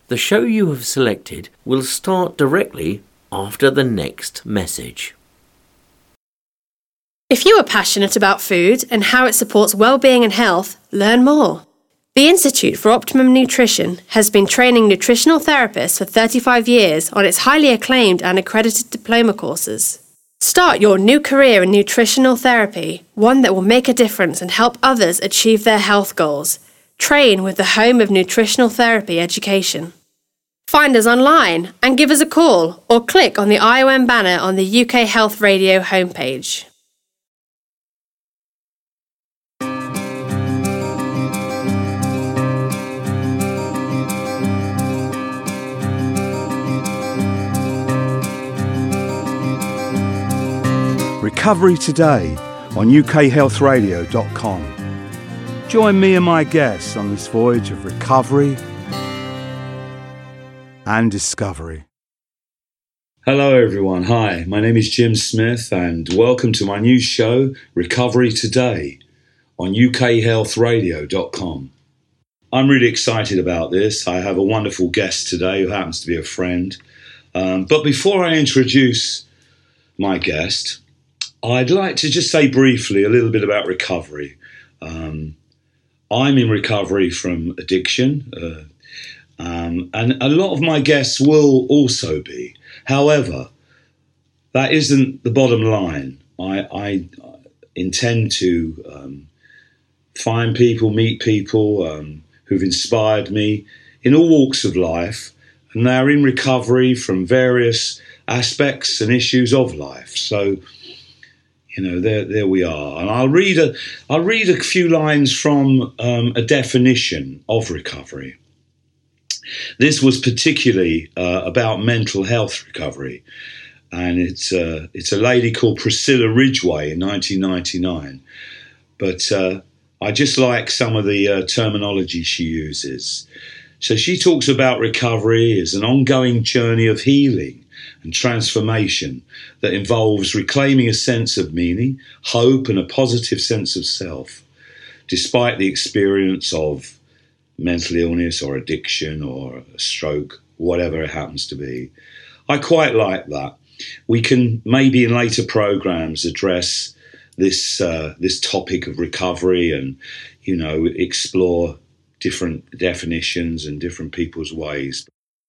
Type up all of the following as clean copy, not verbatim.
The show you have selected will start directly after the next message. If you are passionate about food and how it supports well-being and health, learn more. The Institute for Optimum Nutrition has been training nutritional therapists for 35 years on its highly acclaimed and accredited diploma courses. Start your new career in nutritional therapy, one that will make a difference and help others achieve their health goals. Train with the home of nutritional therapy education. Find us online and give us a call or click on the IOM banner on the UK Health Radio homepage. Recovery Today on ukhealthradio.com. Join me and my guests on this voyage of recovery and discovery. Hello everyone, hi, my name is Jim Smith and welcome to my new show, Recovery Today, on ukhealthradio.com. I'm really excited about this. I have a wonderful guest today who happens to be a friend. But before I introduce my guest, I'd like to just say briefly a little bit about recovery. I'm in recovery from addiction, and a lot of my guests will also be. However, that isn't the bottom line. I intend to find people, meet people who've inspired me in all walks of life, and they're in recovery from various aspects and issues of life. So, you know, there we are. And I'll read a few lines from a definition of recovery. This was particularly about mental health recovery, and it's a lady called Priscilla Ridgway in 1999. But I just like some of the terminology she uses. So she talks about recovery as an ongoing journey of healing and transformation that involves reclaiming a sense of meaning, hope, and a positive sense of self, despite the experience of mental illness or addiction or a stroke, whatever it happens to be. I quite like that. We can maybe in later programs address this topic of recovery and, you know, explore different definitions and different people's ways.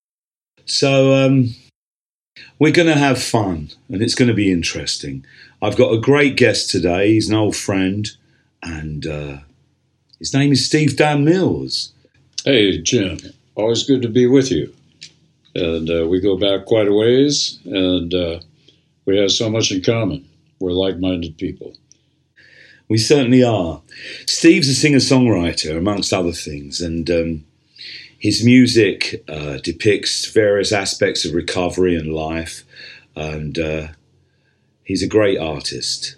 So we're going to have fun and it's going to be interesting. I've got a great guest today. He's an old friend and his name is Steve Dan Mills. Hey, Jim. Always good to be with you. And we go back quite a ways and we have so much in common. We're like-minded people. We certainly are. Steve's a singer-songwriter, amongst other things, and his music depicts various aspects of recovery and life, and he's a great artist.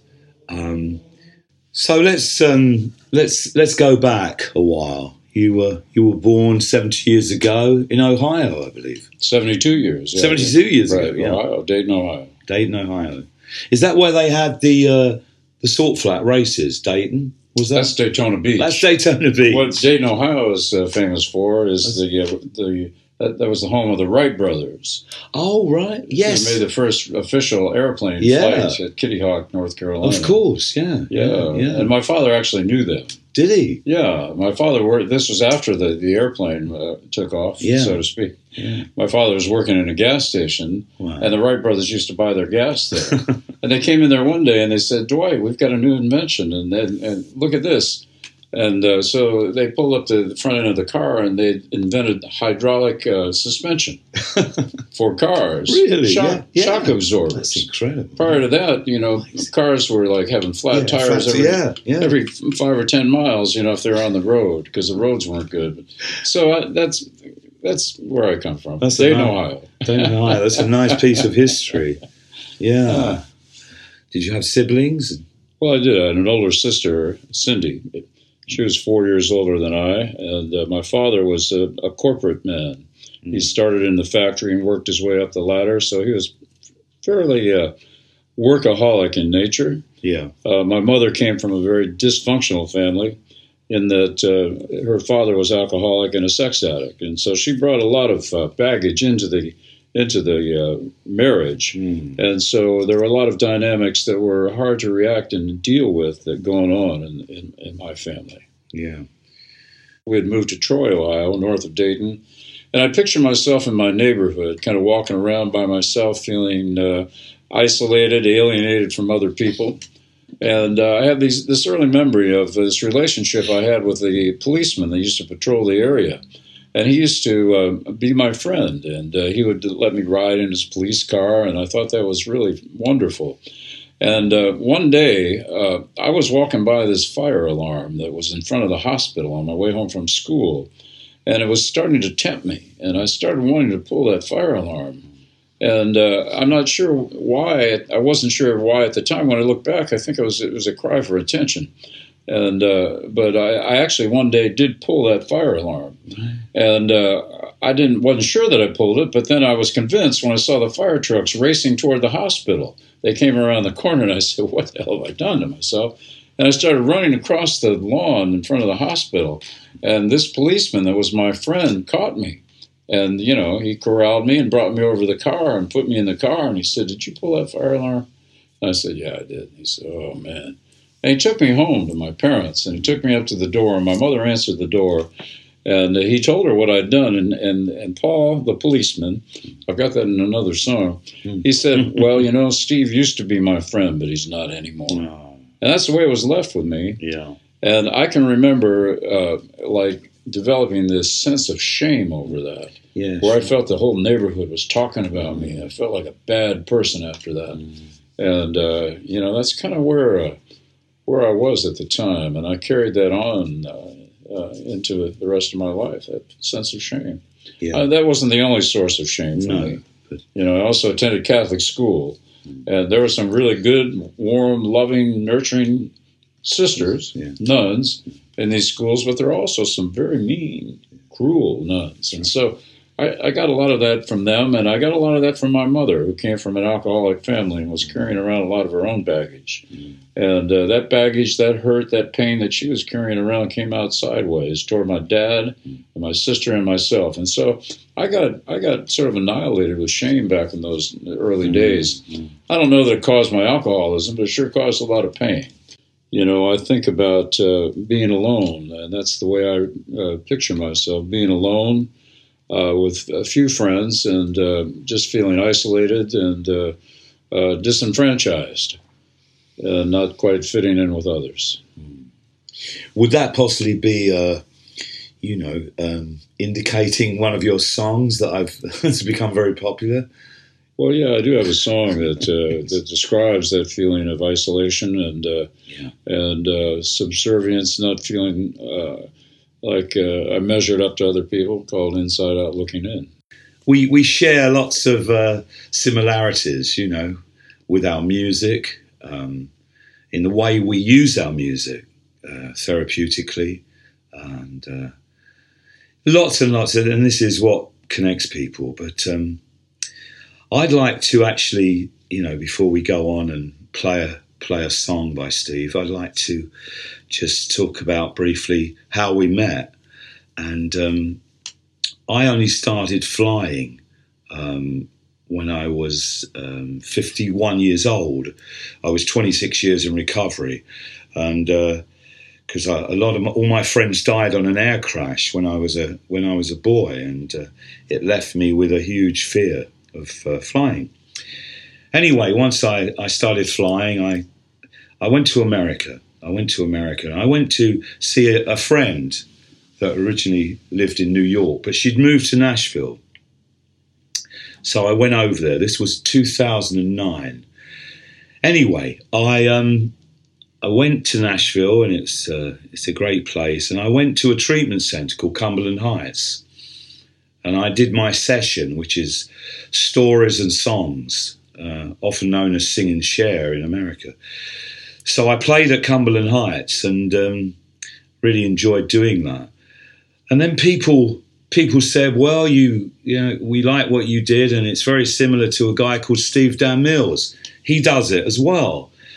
So let's go back a while. You were born 70 years ago in Ohio, I believe. 72 years. Yeah. 72 years right, ago, yeah. Ohio, Dayton, Ohio. Dayton, Ohio. Is that where they had the salt flat races, Dayton? Was that? That's Daytona Beach. That's Daytona Beach. What Dayton, Ohio is famous for is that was the home of the Wright brothers. Oh, right. Yes. They made the first official airplane flight at Kitty Hawk, North Carolina. Of course, yeah. And my father actually knew them. Did he? Yeah. My father worked, this was after the airplane took off, so to speak. Yeah. My father was working in a gas station, and the Wright brothers used to buy their gas there. And they came in there one day and they said, Dwight, we've got a new invention, and look at this. And so they pulled up to the front end of the car and they invented hydraulic suspension for cars. Really? Shock absorbers. That's incredible. Prior to that, cars were like having flat tires every 5 or 10 miles, if they're on the road because the roads weren't good. So that's where I come from. That's Dayton, Ohio. Dayton, Ohio. That's a nice piece of history. Yeah. Did you have siblings? Well, I did. I had an older sister, Cindy. She was 4 years older than I, and my father was a corporate man. Mm. He started in the factory and worked his way up the ladder, so he was fairly workaholic in nature. Yeah. My mother came from a very dysfunctional family, in that her father was alcoholic and a sex addict, and so she brought a lot of baggage into the marriage, and so there were a lot of dynamics that were hard to react and deal with that going on in my family. Yeah, we had moved to Troy, Ohio, north of Dayton, and I picture myself in my neighborhood, kind of walking around by myself, feeling isolated, alienated from other people. And I have this early memory of this relationship I had with the policeman that used to patrol the area. And he used to be my friend, and he would let me ride in his police car, and I thought that was really wonderful. And one day, I was walking by this fire alarm that was in front of the hospital on my way home from school, and it was starting to tempt me, and I started wanting to pull that fire alarm. And I'm not sure why. I wasn't sure why at the time. When I look back, I think it was a cry for attention. And but I actually one day did pull that fire alarm, and I wasn't sure that I pulled it. But then I was convinced when I saw the fire trucks racing toward the hospital. They came around the corner, and I said, "What the hell have I done to myself?" And I started running across the lawn in front of the hospital, and this policeman that was my friend caught me. And, he corralled me and brought me over to the car and put me in the car. And he said, "Did you pull that fire alarm?" And I said, "Yeah, I did." And he said, "Oh, man." And he took me home to my parents, and he took me up to the door. And my mother answered the door, and he told her what I'd done. And Paul, the policeman, I've got that in another song, he said, "Well, Steve used to be my friend, but he's not anymore." Oh. And that's the way it was left with me. Yeah. And I can remember, developing this sense of shame over that, where I felt the whole neighborhood was talking about me. I felt like a bad person after that. And, that's kind of where I was at the time. And I carried that on into the rest of my life, that sense of shame. Yeah. That wasn't the only source of shame for me. But, I also attended Catholic school. And there were some really good, warm, loving, nurturing sisters, nuns, in these schools, but there are also some very mean, cruel nuns. And so I got a lot of that from them, and I got a lot of that from my mother, who came from an alcoholic family and was carrying around a lot of her own baggage. And that baggage, that hurt, that pain that she was carrying around came out sideways toward my dad and my sister and myself. And so I got sort of annihilated with shame back in those early days. I don't know that it caused my alcoholism, but it sure caused a lot of pain. I think about being alone, and that's the way I picture myself, being alone with a few friends and just feeling isolated and disenfranchised, not quite fitting in with others. Would that possibly be, indicating one of your songs that has become very popular? Well, yeah, I do have a song that describes that feeling of isolation and subservience, not feeling like I measured up to other people, called Inside Out Looking In. We share lots of similarities, with our music, in the way we use our music therapeutically, and lots and lots and this is what connects people. But I'd like to actually, before we go on and play a song by Steve, I'd like to just talk about briefly how we met. And I only started flying when I was 51 years old. I was 26 years in recovery, and because all my friends died on an air crash when I was a boy, and it left me with a huge fear of flying. Anyway, once I started flying, I went to America. I went to see a friend that originally lived in New York, but she'd moved to Nashville. So I went over there. This was 2009. Anyway, I went to Nashville, and it's a great place. And I went to a treatment center called Cumberland Heights. And I did my session, which is stories and songs, often known as Sing and Share in America. So I played at Cumberland Heights and really enjoyed doing that. And then people said, well, we like what you did, and it's very similar to a guy called Steve Dan Mills. He does it as well.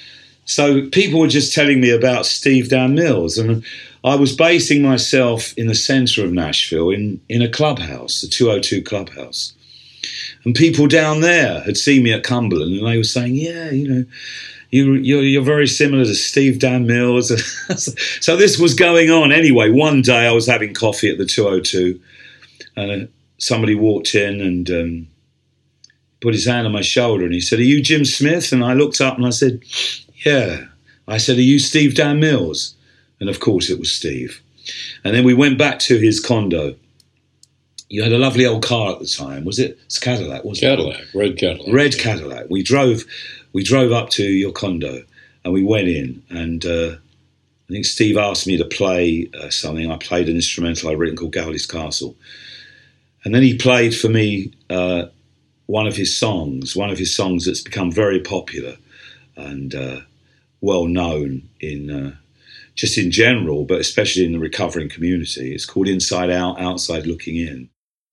So people were just telling me about Steve Dan Mills, and I was basing myself in the centre of Nashville in a clubhouse, the 202 clubhouse. And people down there had seen me at Cumberland, and they were saying, yeah, you know, you're very similar to Steve Dan Mills. So this was going on. Anyway, one day I was having coffee at the 202, and somebody walked in and put his hand on my shoulder, and he said, "Are you Jim Smith?" And I looked up and I said, "Yeah." I said, "Are you Steve Dan Mills?" And of course it was Steve. And then we went back to his condo. You had a lovely old car at the time. Was it? It's Cadillac, wasn't it? Red Cadillac. Red Cadillac. We drove up to your condo and we went in, and I think Steve asked me to play something. I played an instrumental I'd written called Gowley's Castle. And then he played for me one of his songs that's become very popular and well known in just in general, but especially in the recovering community. It's called Inside Out, Outside Looking In.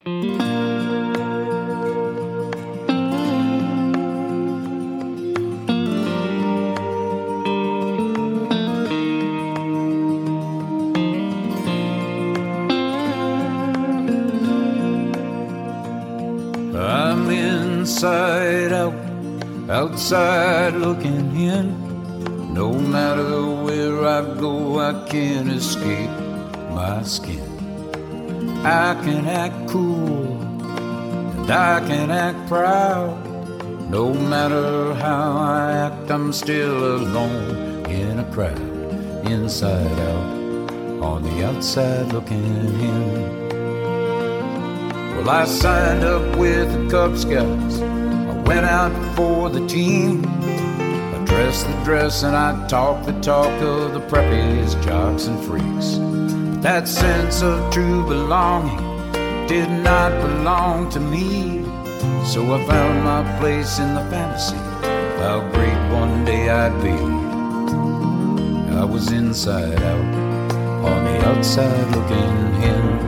I'm inside out, outside looking in. No matter where I go, I can't escape my skin. I can act cool and I can act proud. No matter how I act, I'm still alone in a crowd. Inside out, on the outside looking in. Well, I signed up with the Cub Scouts. I went out for the team. I dressed the dress and I talked the talk of the preppies, jocks and freaks. But that sense of true belonging did not belong to me. So I found my place in the fantasy of how great one day I'd be. I was inside out, on the outside looking in.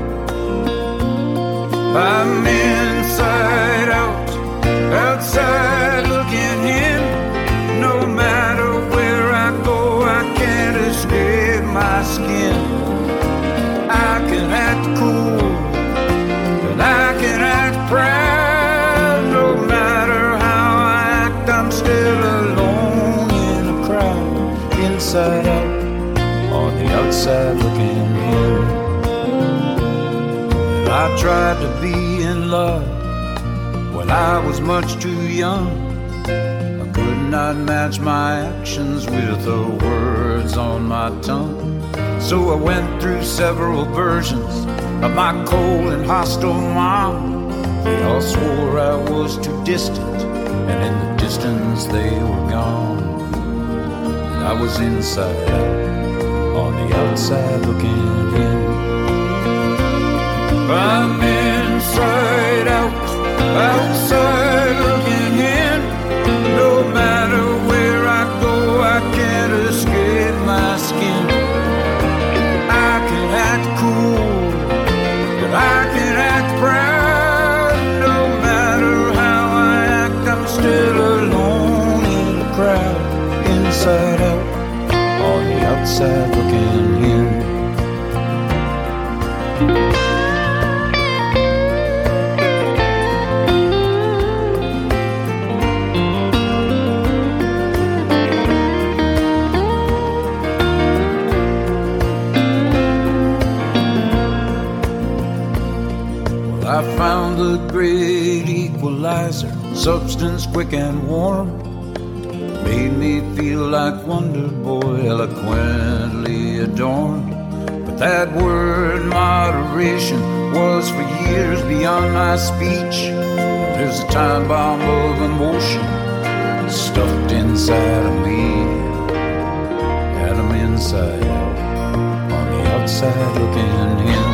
I'm inside out, outside looking in. No matter where I go, I can't escape my skin. I can act cool, and I can act proud. No matter how I act, I'm still alone in a crowd. Inside out, on the outside looking in. I tried to be in love when I was much too young. I could not match my actions with the words on my tongue. So I went through several versions of my cold and hostile mom. They all swore I was too distant, and in the distance they were gone. And I was inside out, on the outside looking in. I'm inside out, outside looking in. No matter where I go, I can't escape my skin. I can act cool, but I can act proud. No matter how I act, I'm still alone in the crowd. Inside out, on the outside looking in. I found the great equalizer, substance quick and warm. Made me feel like Wonder Boy, eloquently adorned. But that word moderation was for years beyond my speech. There's a time bomb of emotion stuffed inside of me. And I'm inside out, on the outside looking in.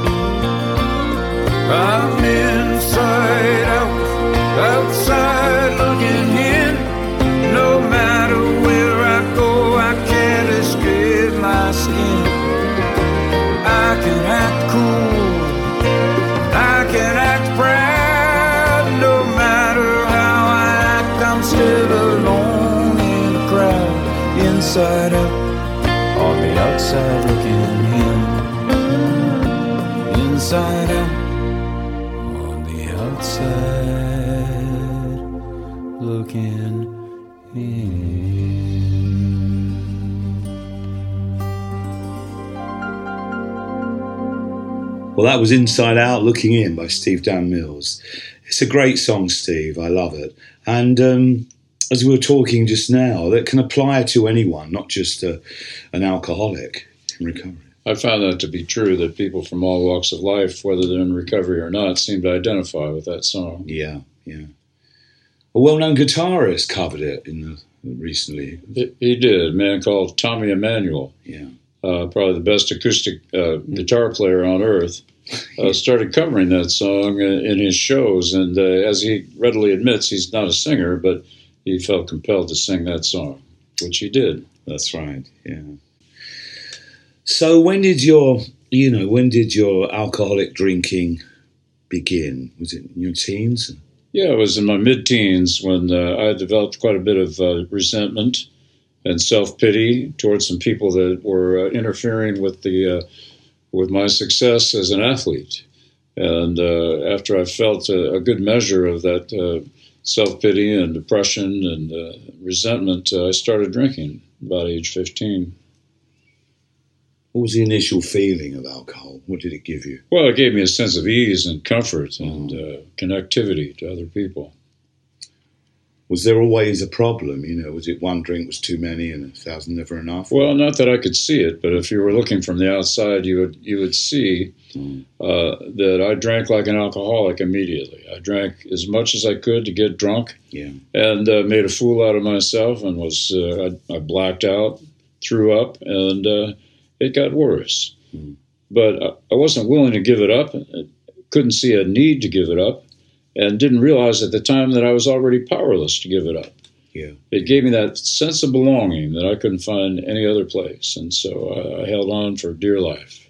I'm inside out, outside looking in. No matter where I go, I can't escape my skin. I can act cool, I can act proud. No matter how I act, I'm still alone in a crowd. inside out, on the outside looking in. Inside out, on the outside looking in. Well, that was Inside Out Looking In by Steve Dan Mills. It's a great song, Steve. I love it. And as we were talking just now, that can apply to anyone, not just an alcoholic in recovery. I found that to be true, that people from all walks of life, whether they're in recovery or not, seem to identify with that song. Yeah, yeah. A well-known guitarist covered it recently. He did, a man called Tommy Emmanuel. Yeah. Probably the best acoustic guitar player on earth, started covering that song in his shows. And as he readily admits, he's not a singer, but he felt compelled to sing that song, which he did. That's right, yeah. So when did your alcoholic drinking begin? Was it in your teens? Yeah, it was in my mid-teens when I developed quite a bit of resentment and self-pity towards some people that were interfering with my success as an athlete. And after I felt a good measure of that self-pity and depression and resentment, I started drinking about age 15. What was the initial feeling of alcohol? What did it give you? Well, it gave me a sense of ease and comfort and connectivity to other people. Was there always a problem? Was it one drink was too many and 1,000 never enough? Well, not that I could see it, but if you were looking from the outside, you would see that I drank like an alcoholic immediately. I drank as much as I could to get drunk, and made a fool out of myself, and I blacked out, threw up, and it got worse. But I wasn't willing to give it up. I couldn't see a need to give it up. And didn't realize at the time that I was already powerless to give it up. Yeah. It gave me that sense of belonging that I couldn't find any other place. And so I held on for dear life.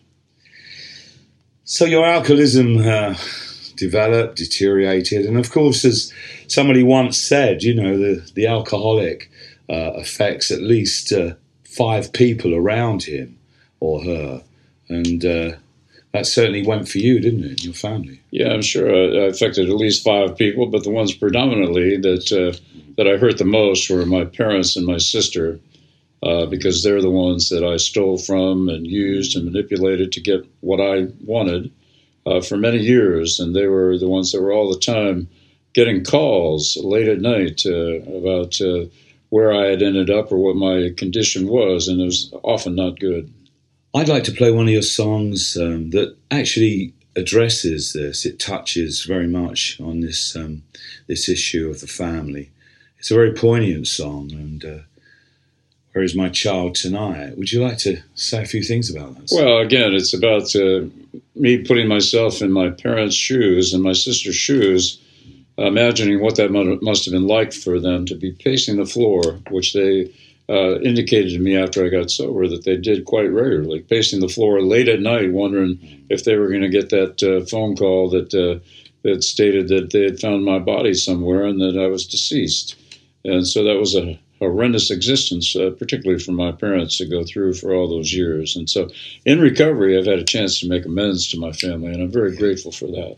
So your alcoholism developed, deteriorated. And of course, as somebody once said, the alcoholic affects at least 5 people around him or her. And that certainly went for you, didn't it, your family? Yeah, I'm sure I affected at least 5 people, but the ones predominantly that I hurt the most were my parents and my sister, because they're the ones that I stole from and used and manipulated to get what I wanted for many years. And they were the ones that were all the time getting calls late at night about where I had ended up or what my condition was, and it was often not good. I'd like to play one of your songs that actually addresses this. It touches very much on this issue of the family. It's a very poignant song, and Where Is My Child Tonight? Would you like to say a few things about that song? Well, again, it's about me putting myself in my parents' shoes and my sister's shoes, imagining what that must have been like for them to be pacing the floor, which they indicated to me after I got sober that they did quite regularly, pacing the floor late at night, wondering if they were going to get that phone call that stated that they had found my body somewhere and that I was deceased. And so that was a horrendous existence, particularly for my parents to go through for all those years. And so in recovery, I've had a chance to make amends to my family, and I'm very grateful for that.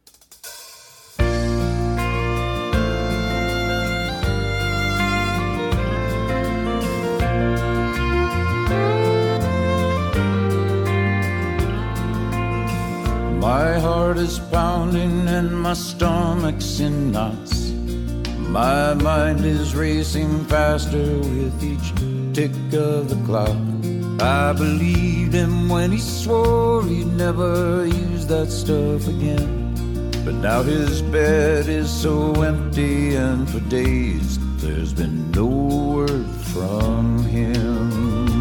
My heart is pounding and my stomach's in knots. My mind is racing faster with each tick of the clock. I believed him when he swore he'd never use that stuff again. But now his bed is so empty, and for days there's been no word from him.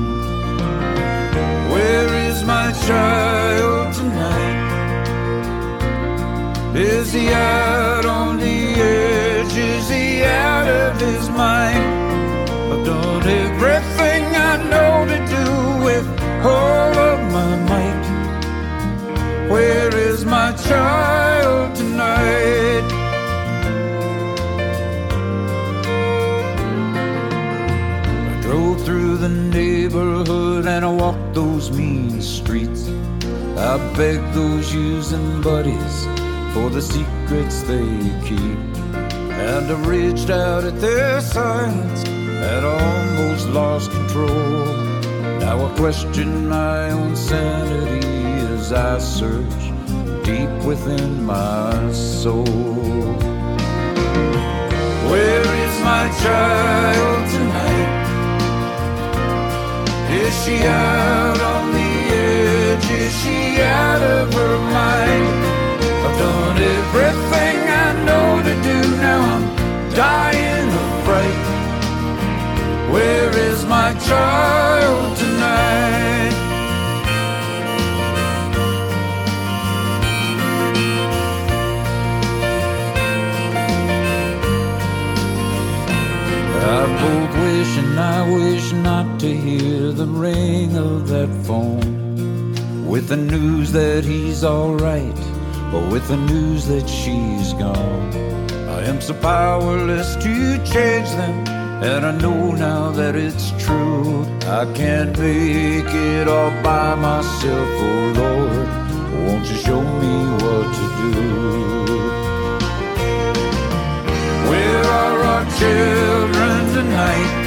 Where is my child tonight? Is he out on the edge? Is he out of his mind? I've done everything I know to do with all of my might. Where is my child tonight? I drove through the the neighborhood and I walked those mean streets. I begged those using buddies for the secrets they keep. And I reached out at their silence and almost lost control. Now I question my own sanity as I search deep within my soul. Where is my child tonight? Is she out on the edge? Is she out of her mind? I've done everything I know to do. Now I'm dying of fright. Where is my child tonight? I both wish and I wish not to hear the ring of that phone, with the news that he's alright, or with the news that she's gone. I am so powerless to change them, and I know now that it's true. I can't make it all by myself, oh Lord, won't you show me what to do? Where are our children tonight?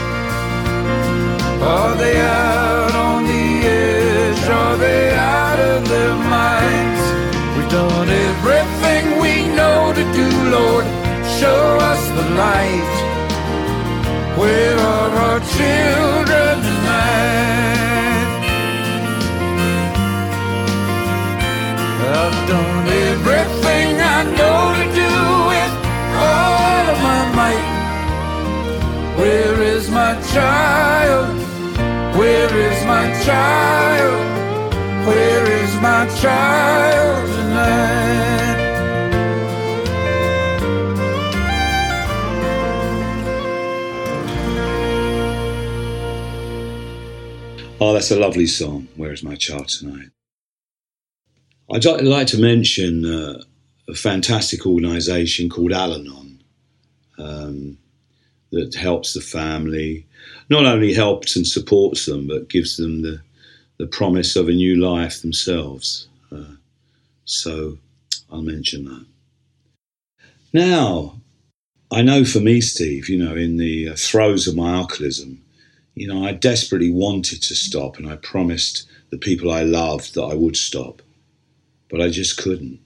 Are they out on the edge? Are they out of their minds? We've done everything we know to do, Lord, show us the light. Where are our children tonight? I've done everything I know to do with all of my might. Where is my child? Where is my child? Where is my child tonight? Oh, that's a lovely song, Where Is My Child Tonight? I'd like to mention a fantastic organisation called Al-Anon that helps the family, not only helps and supports them, but gives them the promise of a new life themselves. So I'll mention that. Now, I know for me, Steve, in the throes of my alcoholism, I desperately wanted to stop, and I promised the people I loved that I would stop. But I just couldn't.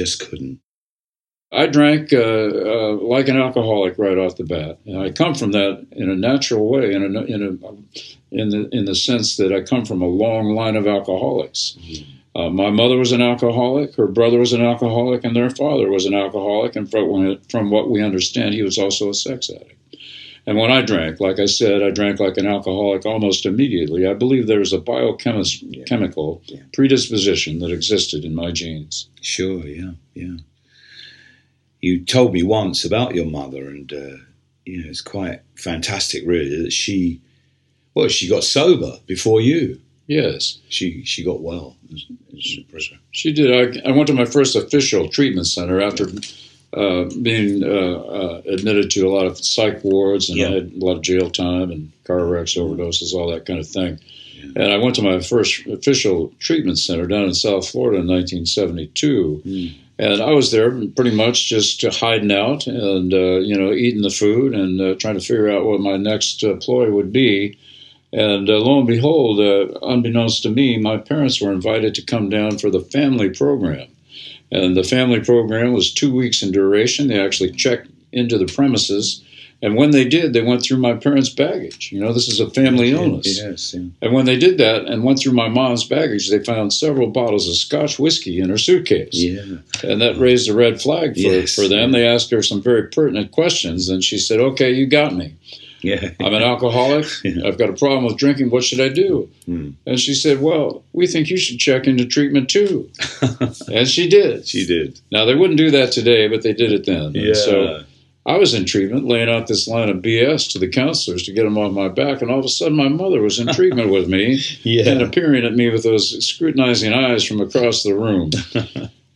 I drank like an alcoholic right off the bat, and I come from that in a natural way, in the sense that I come from a long line of alcoholics. Mm-hmm. My mother was an alcoholic, her brother was an alcoholic, and their father was an alcoholic. And from what we understand, he was also a sex addict. And when I drank, like I said, I drank like an alcoholic almost immediately. I believe there was a biochemical predisposition that existed in my genes. Sure, yeah. You told me once about your mother, and it's quite fantastic, really, that she got sober before you. Yes. She got well. She did. I went to my first official treatment center after being admitted to a lot of psych wards, and I had a lot of jail time and car wrecks, overdoses, all that kind of thing. Yeah. And I went to my first official treatment center down in South Florida in 1972. Mm. And I was there pretty much just hiding out and, eating the food and trying to figure out what my next ploy would be. And lo and behold, unbeknownst to me, my parents were invited to come down for the family program. And the family program was 2 weeks in duration. They actually checked into the premises. And when they did, they went through my parents' baggage. This is a family illness. Yes, yeah. And when they did that and went through my mom's baggage, they found several bottles of Scotch whiskey in her suitcase. Yeah. And that raised a red flag for them. They asked her some very pertinent questions, and she said, "Okay, you got me. Yeah. I'm an alcoholic. Yeah. I've got a problem with drinking. What should I do?" Mm. And she said, "Well, we think you should check into treatment too." And she did. She did. Now, they wouldn't do that today, but they did it then. Yeah. And so I was in treatment, laying out this line of BS to the counselors to get them off my back, and all of a sudden my mother was in treatment with me and appearing at me with those scrutinizing eyes from across the room.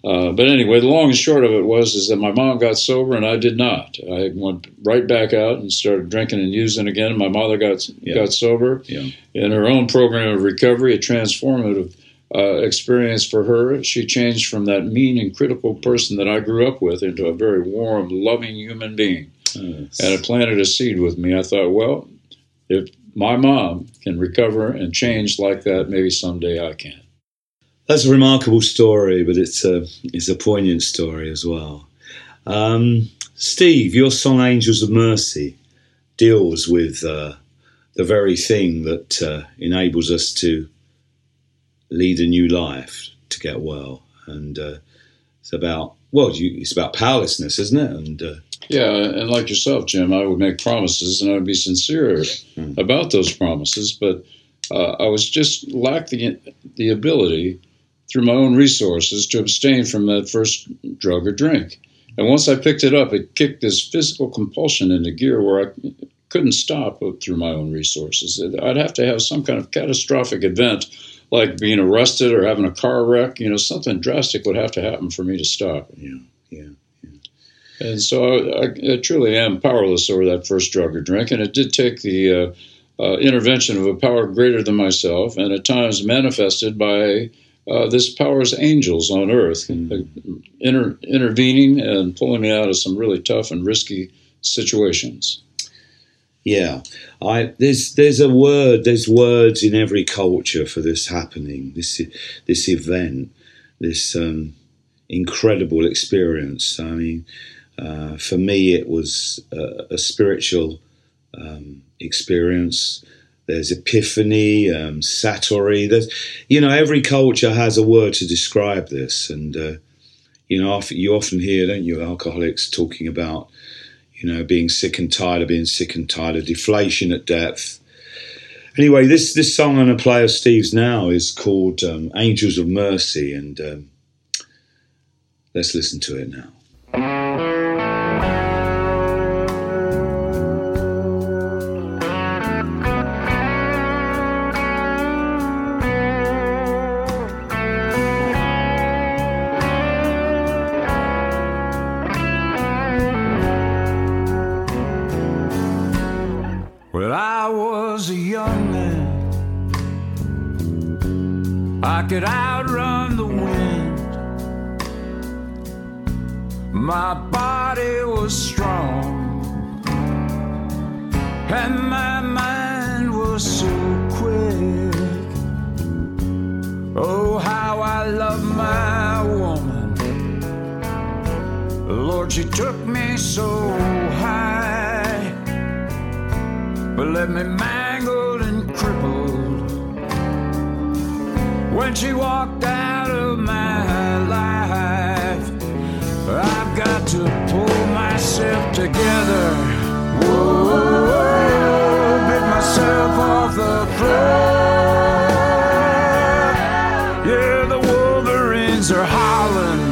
But anyway, the long and short of it is that my mom got sober and I did not. I went right back out and started drinking and using again. My mother got sober. Yeah. In her own program of recovery, a transformative experience for her. She changed from that mean and critical person that I grew up with into a very warm, loving human being. Yes. And it planted a seed with me. I thought, well, if my mom can recover and change like that, maybe someday I can. That's a remarkable story, but it's a poignant story as well. Steve, your song Angels of Mercy deals with the very thing that enables us to lead a new life, to get well. And it's about powerlessness, isn't it? And and like yourself, Jim, I would make promises and I would be sincere about those promises, but I was just lacking the ability through my own resources to abstain from that first drug or drink. And once I picked it up, it kicked this physical compulsion into gear where I couldn't stop through my own resources. I'd have to have some kind of catastrophic event, like being arrested or having a car wreck. Something drastic would have to happen for me to stop. Yeah. And so I truly am powerless over that first drug or drink, and it did take the intervention of a power greater than myself, and at times manifested by this power's angels on earth, intervening and pulling me out of some really tough and risky situations. Yeah, there's words in every culture for this happening, this event, this incredible experience. I mean, for me, it was a spiritual experience. There's epiphany, satori. Every culture has a word to describe this, and you often hear, don't you, alcoholics talking about, being sick and tired of being sick and tired of deflation at depth. Anyway, this song I'm going to play of Steve's now is called Angels of Mercy, and let's listen to it now. I could outrun the wind. My body was strong, and my mind was so quick. Oh, how I love my woman. Lord, she took me so high, but left me mangled and crippled when she walked out of my life. I've got to pull myself together. Whoa, get myself off the floor. Yeah, the Wolverines are howling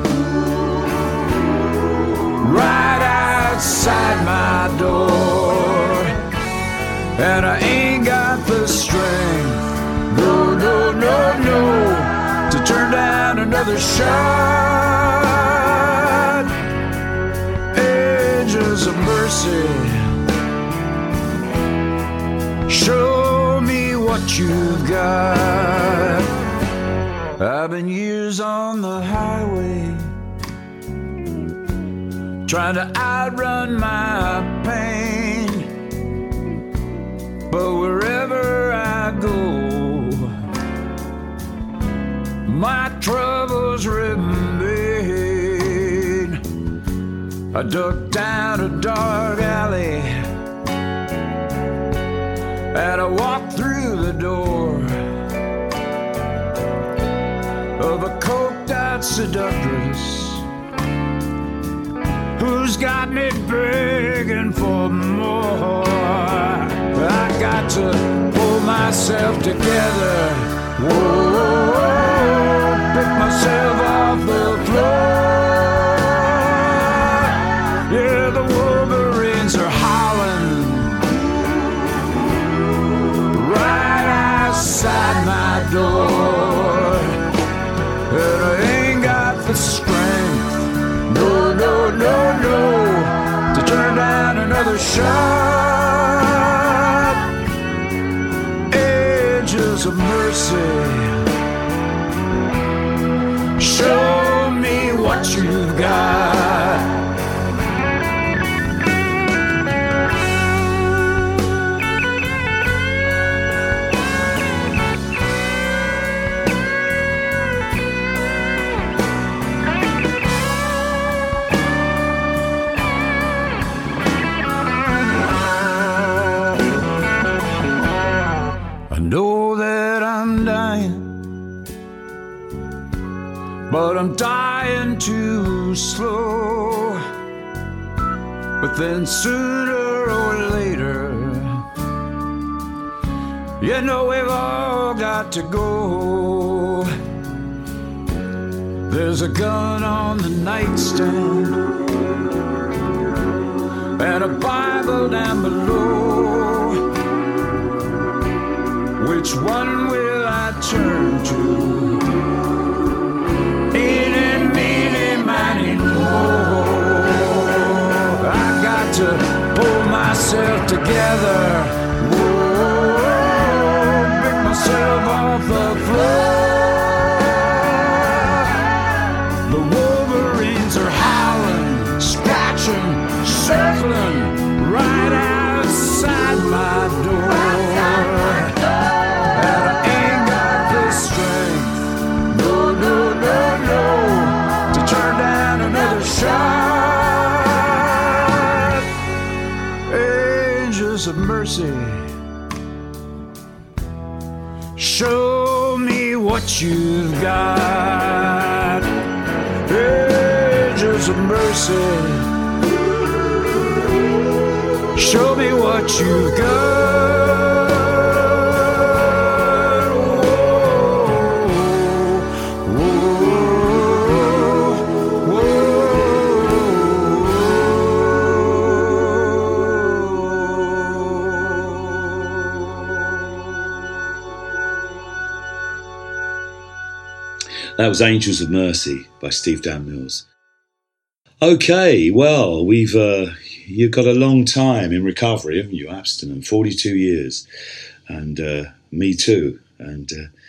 right outside my door, and I ain't got the strength, no, to turn down another shot. Angels of mercy, show me what you've got. I've been years on the highway, trying to outrun my pain, but wherever I go, my troubles remain. I ducked down a dark alley, and I walked through the door of a coked-out seductress who's got me begging for more. I got to pull myself together. Whoa, pick myself off the floor. Yeah, the Wolverines are howling right outside my door, and I ain't got the shot. Angels of mercy, show me what you've got. I know that I'm dying, but I'm dying too slow. But then sooner or later, you know we've all got to go. There's a gun on the nightstand and a Bible down below. Which one will I turn to? Eeny, meeny, miny, moe. I got to pull myself together. Whoa, pick myself off the floor. The wolverines are howling, scratching, circling right outside my door. Shot. Angels of mercy, show me what you've got. Angels of mercy, show me what you've got. That was Angels of Mercy by Steve Dan Mills. Okay, well, you've got a long time in recovery, haven't you, abstinent? 42 years, and me too. And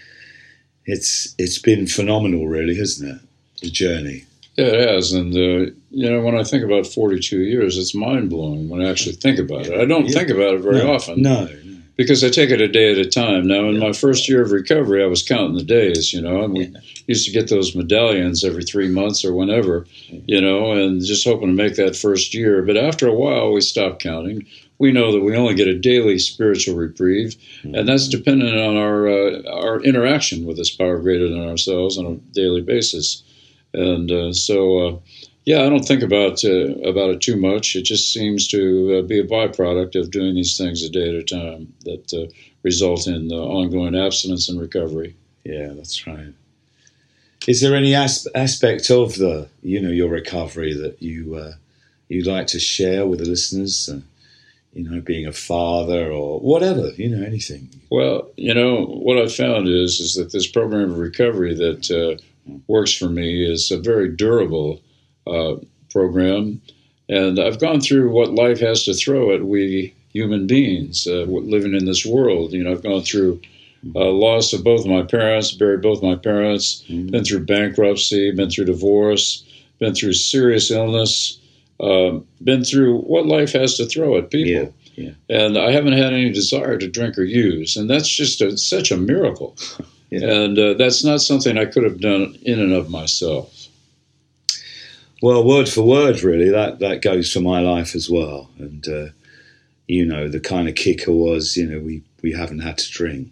it's been phenomenal, really, hasn't it? The journey. Yeah, it has. And when I think about 42 years, it's mind blowing when I actually think about it. I don't think about it very often. No. Because I take it a day at a time. Now, in my first year of recovery, I was counting the days, and we used to get those medallions every 3 months or whenever, and just hoping to make that first year. But after a while, we stopped counting. We know that we only get a daily spiritual reprieve, and that's dependent on our interaction with this power greater than ourselves on a daily basis. And yeah, I don't think about it too much. It just seems to be a byproduct of doing these things a day at a time that result in ongoing abstinence and recovery. Yeah, that's right. Is there any aspect of your recovery that you'd like to share with the listeners? Being a father or whatever, anything. Well, what I've found is that this program of recovery that works for me is a very durable program, and I've gone through what life has to throw at we human beings living in this world. I've gone through loss of both my parents, buried both my parents, been through bankruptcy, been through divorce, been through serious illness, been through what life has to throw at people. Yeah. And I haven't had any desire to drink or use, and that's just such a miracle. Yeah. And that's not something I could have done in and of myself. Well, word for word, really, that goes for my life as well. And, the kind of kicker was, we haven't had to drink.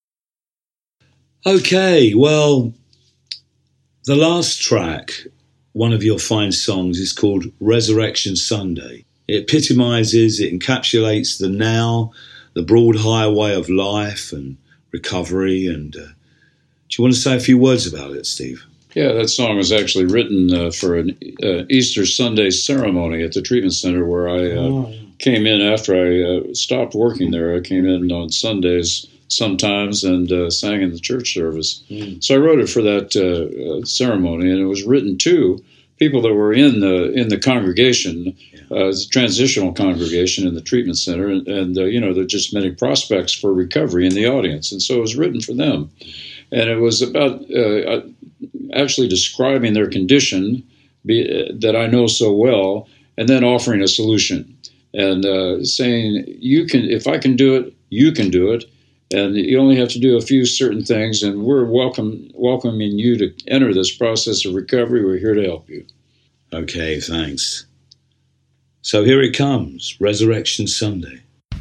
Okay, well, the last track, one of your fine songs, is called Resurrection Sunday. It epitomizes, it encapsulates the now, the broad highway of life and recovery. And do you want to say a few words about it, Steve? Yeah, that song was actually written for an Easter Sunday ceremony at the treatment center where I came in after I stopped working there. I came in on Sundays sometimes and sang in the church service. So I wrote it for that ceremony, and it was written to people that were in the congregation, it's a transitional congregation in the treatment center, and there are just many prospects for recovery in the audience, and so it was written for them, and it was about actually describing their condition that I know so well, and then offering a solution and saying, if I can do it, you can do it. And you only have to do a few certain things, and we're welcoming you to enter this process of recovery. We're here to help you. Okay, thanks. So here it comes, Resurrection Sunday.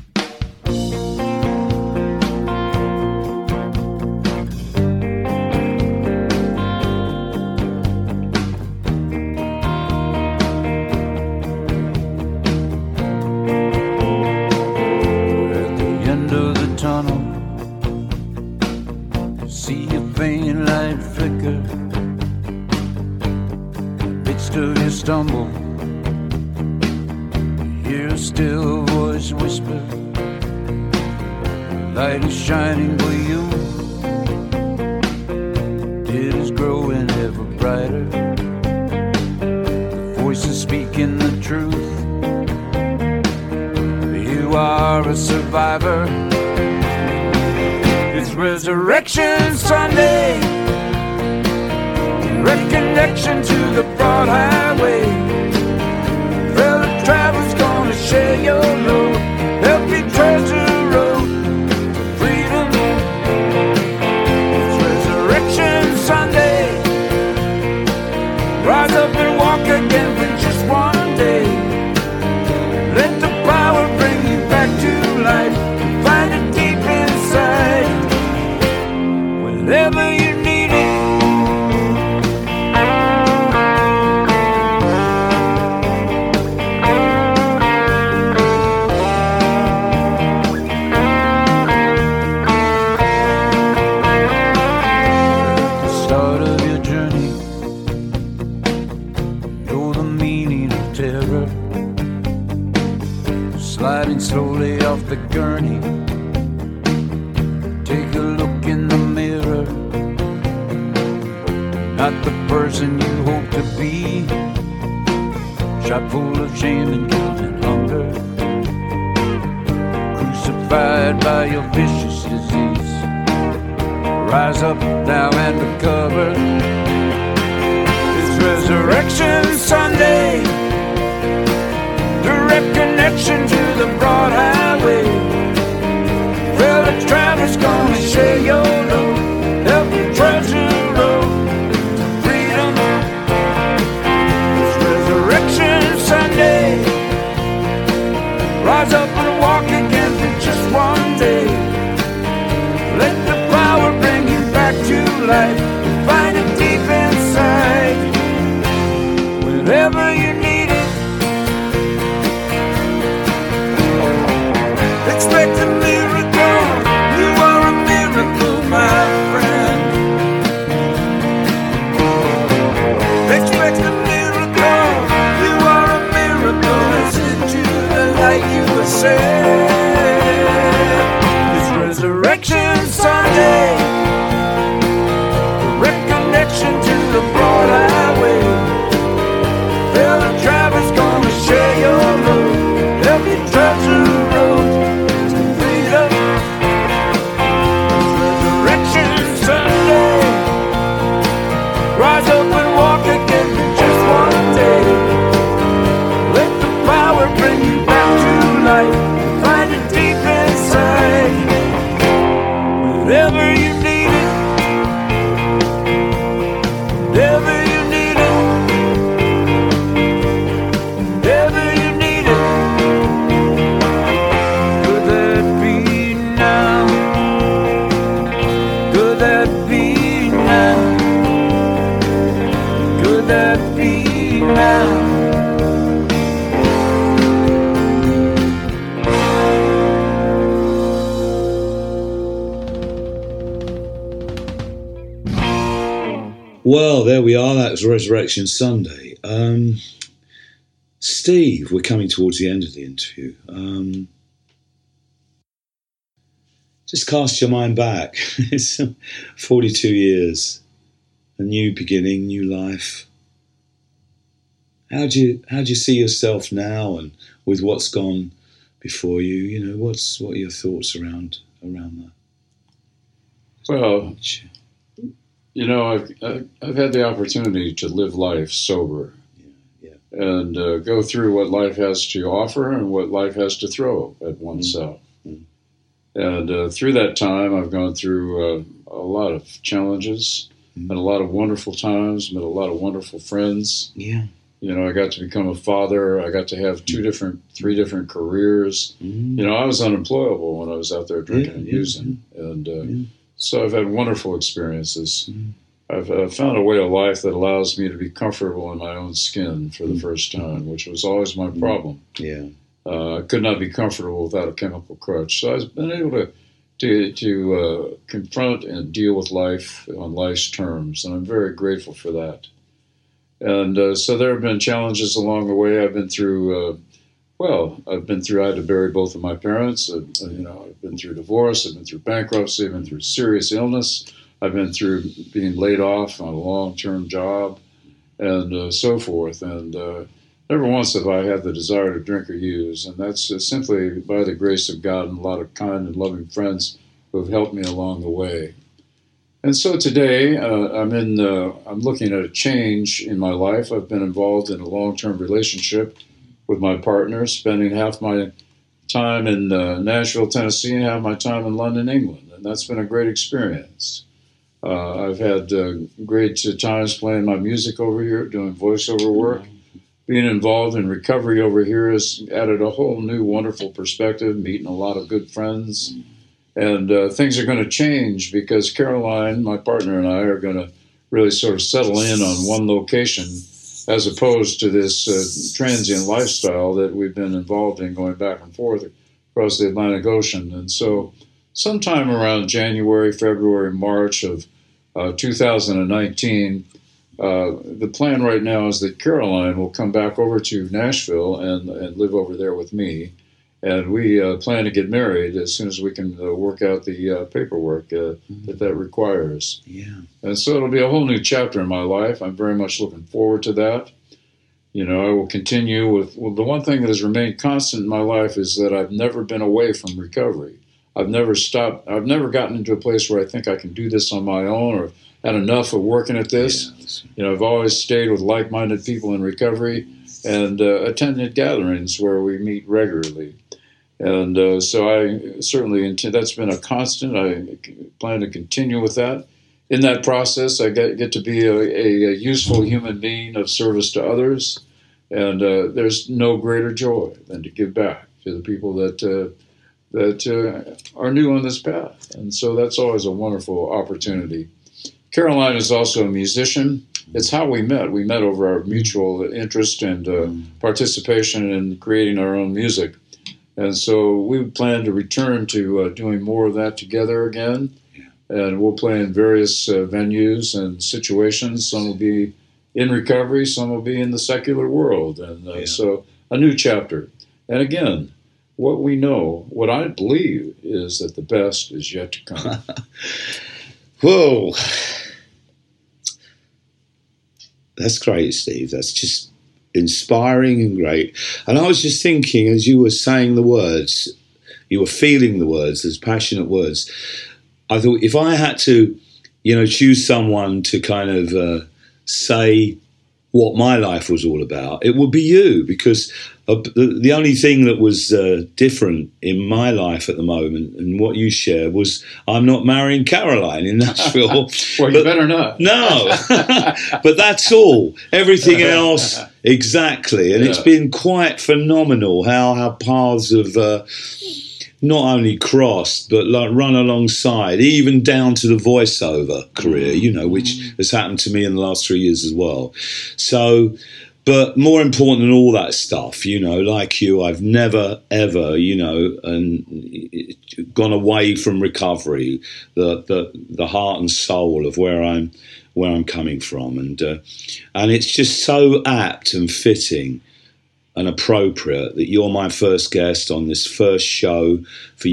Stumble, hear a still voice whisper, light is shining for you, it is growing ever brighter, the voice is speaking the truth, you are a survivor, it's Resurrection Sunday, reconnection to the broad highway. Fellow travelers gonna share your load, help you treasure the road to freedom. It's Resurrection Sunday. Rise up and walk again for just one day. Let the power bring you back to life. Find it deep inside. Whenever you need it. Slowly off the gurney, take a look in the mirror, not the person you hope to be, shot full of shame and guilt and hunger, crucified by your vicious disease, rise up now and recover, it's Resurrection Sunday. Direct connection to the broad highway. Fellow travelers gonna share your load, help you treasure the road to freedom. It's Resurrection Sunday. Rise up and walk again for just one day. Let the power bring you back to life. Find it deep inside. Whenever you need it. Expect a miracle, you are a miracle, my friend. Expect a miracle, you are a miracle. Listen to the light you were sent. It's Resurrection Sunday, reconnection to the broad highway. Fellow travelers gonna share your load, help you treasure the road. Rise up and walk again for just one day. Let the power bring you back to life. Find it deep inside. Whenever you need it. Whenever you need it. Whenever you need it. Could that be now? Could that be now? Could that be now? Well, there we are. That was Resurrection Sunday. Steve, we're coming towards the end of the interview. Just cast your mind back. It's 42 years. A new beginning, new life. How do you see yourself now, and with what's gone before you? You know, what are your thoughts around that? Well, you know, I've had the opportunity to live life sober, and go through what life has to offer and what life has to throw at oneself. And through that time, I've gone through a lot of challenges, met a lot of wonderful times, met a lot of wonderful friends. Yeah. You know, I got to become a father. I got to have 3 different careers. You know, I was unemployable when I was out there drinking and using. And so I've had wonderful experiences. I've found a way of life that allows me to be comfortable in my own skin for the first time, which was always my problem. Yeah. I could not be comfortable without a chemical crutch. So I've been able to confront and deal with life on life's terms, and I'm very grateful for that. And so there have been challenges along the way. I've been through, I had to bury both of my parents. You know, I've been through divorce. I've been through bankruptcy. I've been through serious illness. I've been through being laid off on a long-term job, and so forth. And never once have I had the desire to drink or use, and that's simply by the grace of God and a lot of kind and loving friends who have helped me along the way. And so today, I'm looking at a change in my life. I've been involved in a long-term relationship with my partner, spending half my time in Nashville, Tennessee, and half my time in London, England, and that's been a great experience. I've had great times playing my music over here, doing voiceover work. Being involved in recovery over here has added a whole new wonderful perspective, meeting a lot of good friends. And things are going to change because Caroline, my partner, and I are going to really sort of settle in on one location as opposed to this transient lifestyle that we've been involved in going back and forth across the Atlantic Ocean. And so sometime around January, February, March of 2019, the plan right now is that Caroline will come back over to Nashville and live over there with me. And we plan to get married as soon as we can work out the paperwork that requires. Yeah. And so it'll be a whole new chapter in my life. I'm very much looking forward to that. You know, I will continue with, the one thing that has remained constant in my life is that I've never been away from recovery. I've never stopped. I've never gotten into a place where I think I can do this on my own or had enough of working at this. Yes. You know, I've always stayed with like-minded people in recovery and attended gatherings where we meet regularly. And so I certainly intend, that's been a constant. I plan to continue with that. In that process, I get to be a useful human being of service to others. And there's no greater joy than to give back to the people that are new on this path. And so that's always a wonderful opportunity. Caroline is also a musician. It's how we met. We met over our mutual interest and participation in creating our own music. And so we plan to return to doing more of that together again. And we'll play in various venues and situations. Some will be in recovery, some will be in the secular world. And so a new chapter. And again, what we know, what I believe, is that the best is yet to come. Whoa. That's great, Steve. That's just inspiring and great. And I was just thinking, as you were saying the words, you were feeling the words, those passionate words, I thought if I had to, choose someone to kind of say what my life was all about, it would be you, because the only thing that was different in my life at the moment and what you shared was I'm not marrying Caroline in Nashville. Well, you better not. No, but that's all. Everything else, exactly. And it's been quite phenomenal how our paths have not only crossed, but like run alongside, even down to the voiceover career, which has happened to me in the last 3 years as well. So, but more important than all that stuff, like you, I've never, ever, gone away from recovery, the heart and soul of where I'm coming from. And it's just so apt and fitting and appropriate that you're my first guest on this first show for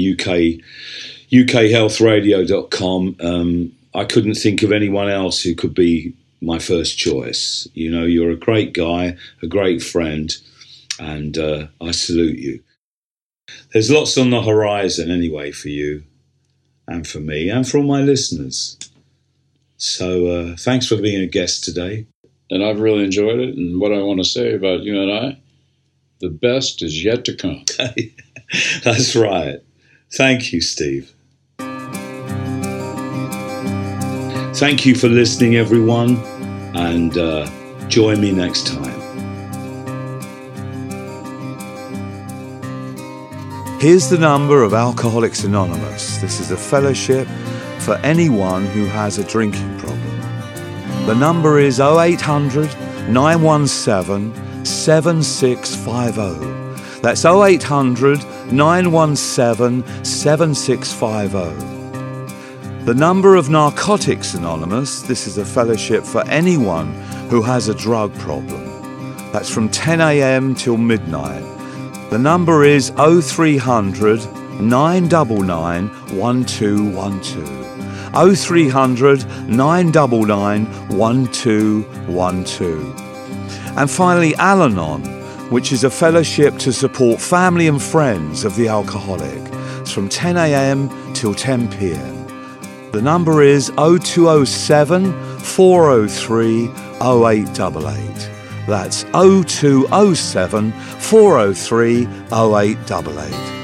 UKHealthRadio.com. I couldn't think of anyone else who could be my first choice. You know, you're a great guy, a great friend, and I salute you. There's lots on the horizon anyway for you and for me and for all my listeners. So thanks for being a guest today. And I've really enjoyed it. And what I want to say about you and I, the best is yet to come. That's right. Thank you, Steve. Thank you for listening, everyone, and join me next time. Here's the number of Alcoholics Anonymous. This is a fellowship for anyone who has a drinking problem. The number is 0800 917 7650. That's 0800 917 7650. The number of Narcotics Anonymous. This is a fellowship for anyone who has a drug problem. That's from 10 a.m. till midnight. The number is 0300 999 1212. 0300 999 1212. And finally, Al-Anon, which is a fellowship to support family and friends of the alcoholic. It's from 10 a.m. till 10 p.m. The number is 0207 403 0888. That's 0207 403 0888.